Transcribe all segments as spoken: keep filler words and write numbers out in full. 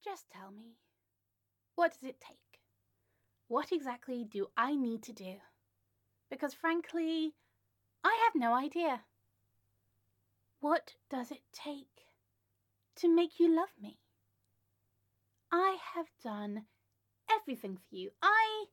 Just tell me, what does it take? What exactly do I need to do? Because frankly, I have no idea. What does it take to make you love me? I have done everything for you. I...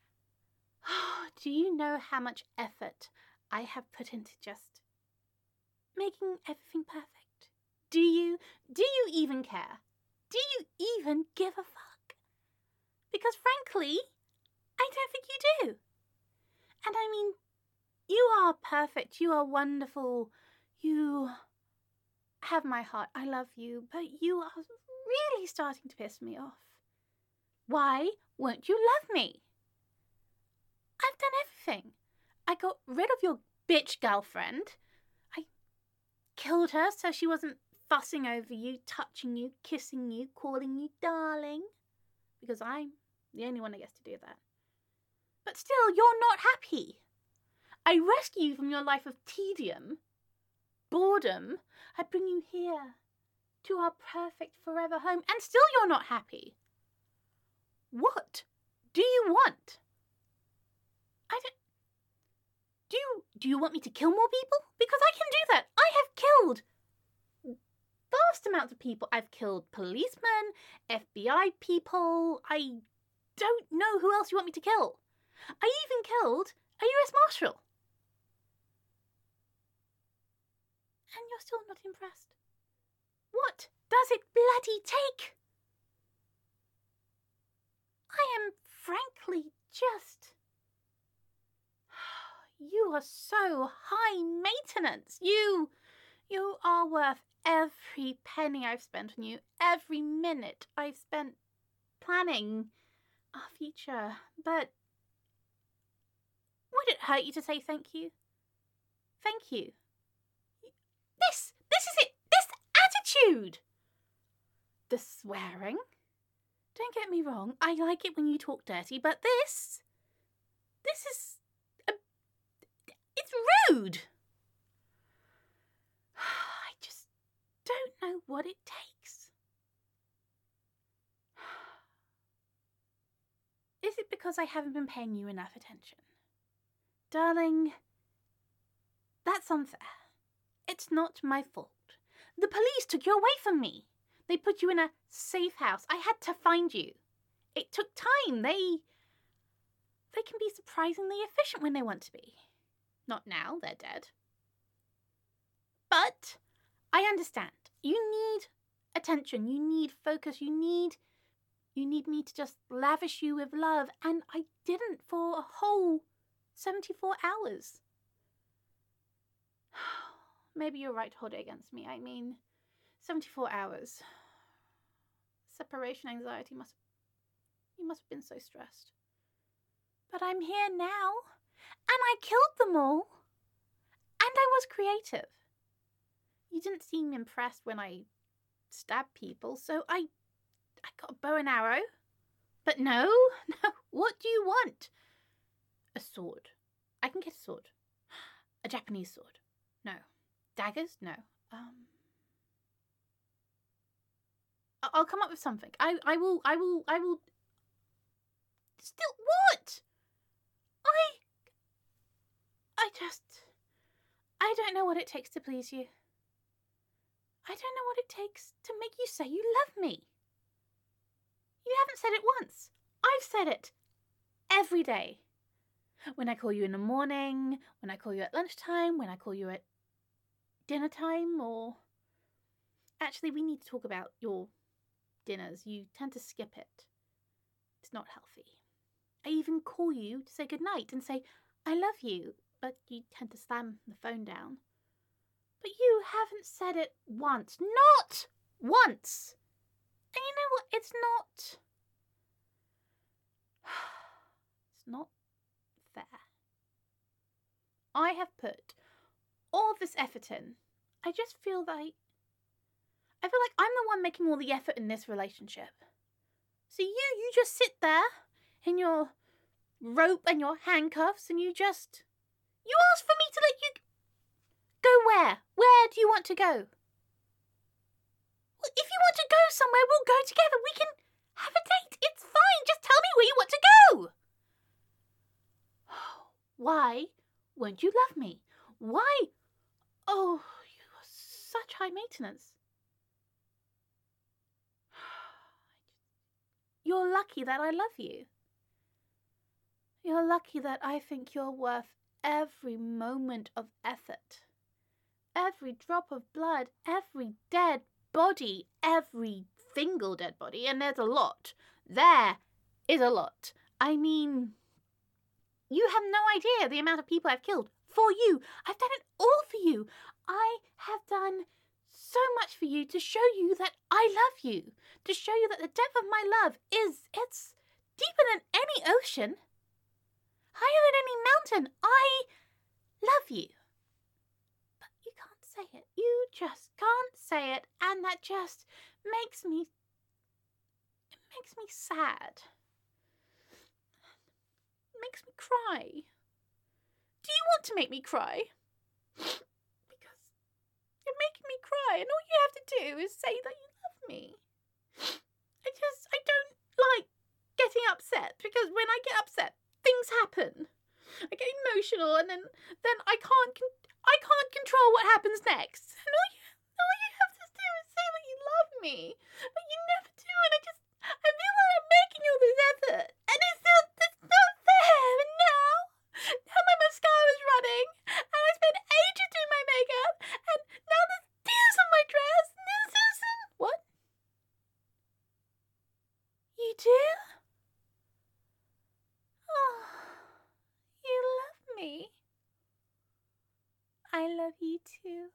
Do you know how much effort I have put into just making everything perfect? Do you? Do you even care? Do you even give a fuck? Because frankly, I don't think you do. And I mean, you are perfect. You are wonderful. You have my heart. I love you. But you are really starting to piss me off. Why won't you love me? I've done everything. I got rid of your bitch girlfriend. I killed her so she wasn't fussing over you, touching you, kissing you, calling you darling. Because I'm the only one that gets to do that. But still, you're not happy. I rescue you from your life of tedium, boredom. I bring you here to our perfect forever home, and still you're not happy. What do you want? I don't... Do you, do you want me to kill more people? Because I can do that. I have killed vast amounts of people. I've killed policemen, F B I people. I don't know who else you want me to kill. I even killed a U S Marshal. And you're still not impressed. What does it bloody take? I am frankly just... You are so high maintenance. You, you are worth every penny I've spent on you, every minute I've spent planning our future. But would it hurt you to say thank you? Thank you. This, this is it. This attitude. The swearing. Don't get me wrong. I like it when you talk dirty, but this, this is, a, it's rude. I just don't know what it takes. Is it because I haven't been paying you enough attention? Darling, that's unfair. It's not my fault. The police took you away from me. They put you in a safe house. I had to find you. It took time. They... They can be surprisingly efficient when they want to be. Not now, they're dead. But I understand. You need attention. You need focus. You need... You need me to just lavish you with love. And I didn't for a whole seventy-four hours. Maybe you're right to hold it against me. I mean, seventy-four hours. Separation anxiety must... You must have been so stressed. But I'm here now. And I killed them all. And I was creative. You didn't seem impressed when I stabbed people, so I... I got a bow and arrow. But no, no, what do you want? A sword. I can get a sword. A Japanese sword. No. Daggers? No. Um... I'll come up with something. I, I will, I will, I will... Still, what? I... I just... I don't know what it takes to please you. I don't know what it takes to make you say you love me. You haven't said it once. I've said it every day. When I call you in the morning, when I call you at lunchtime, when I call you at dinner time, or... Actually, we need to talk about your dinners. You tend to skip it. It's not healthy. I even call you to say goodnight and say, I love you, but you tend to slam the phone down. But you haven't said it once. Not once! And you know what? It's not... It's not fair. I have put all this effort in. I just feel like... I feel like I'm the one making all the effort in this relationship. So you, you just sit there in your rope and your handcuffs and you just... You ask for me to let you... Go where? Where do you want to go? Well, if you want to go somewhere, we'll go together. We can won't you love me? Why? Oh, you are such high maintenance. You're lucky that I love you. You're lucky that I think you're worth every moment of effort, every drop of blood, every dead body, every single dead body, and there's a lot. There is a lot. I mean, you have no idea the amount of people I've killed for you. I've done it all for you. I have done so much for you to show you that I love you, to show you that the depth of my love is, it's deeper than any ocean, higher than any mountain. I love you. But you can't say it. You just can't say it, and that just makes me, it makes me sad. It makes me cry. Do you want to make me cry? Because you're making me cry, and all you have to do is say that you love me. I just, I don't like getting upset, because when I get upset, things happen. I get emotional, and then, then I can't, con- I can't control what happens next. And all you, all you have to do is say that you love me, but you never do. And I just, I feel like I'm making all this effort, and it's not, it's not fair. And now, now my mascara's running, and I spent ages doing my makeup, and now there's tears on my dress. And this isn't what you do. Oh, you love me. I love you too.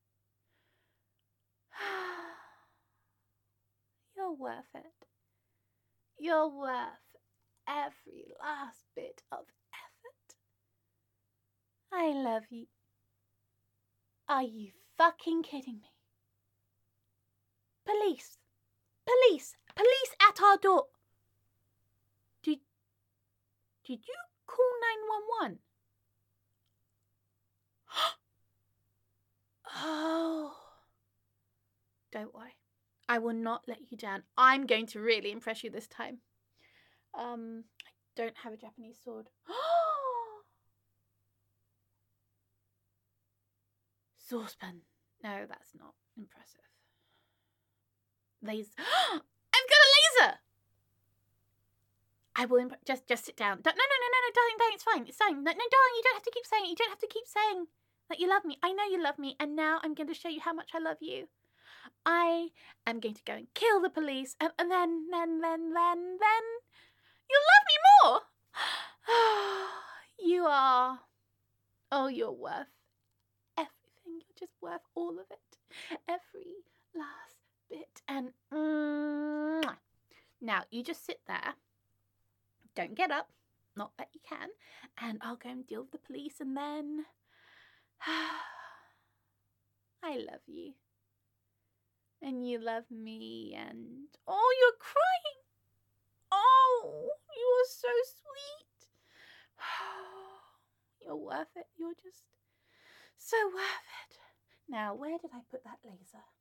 You're worth it. You're worth every last bit of effort. I love you. Are you fucking kidding me? Police! Police! Police at our door! Did, did you call nine one one? Oh. Don't worry. I will not let you down. I'm going to really impress you this time. Um, I don't have a Japanese sword. Saucepan. No, that's not impressive. Laser. I've got a laser! I will imp- just just sit down. Don't, no, no, no, no, no, darling, darling, it's fine. It's fine. No, no, darling, you don't have to keep saying it. You don't have to keep saying that you love me. I know you love me, and now I'm going to show you how much I love you. I am going to go and kill the police, and, and then, then, then, then, then, you'll love me more. You are, oh, you're worth everything. You're just worth all of it. Every last bit. And mm, now you just sit there. Don't get up. Not that you can. And I'll go and deal with the police, and then I love you. And you love me, and oh, you're crying. Oh, you are so sweet. You're worth it. You're just so worth it. Now, where did I put that laser?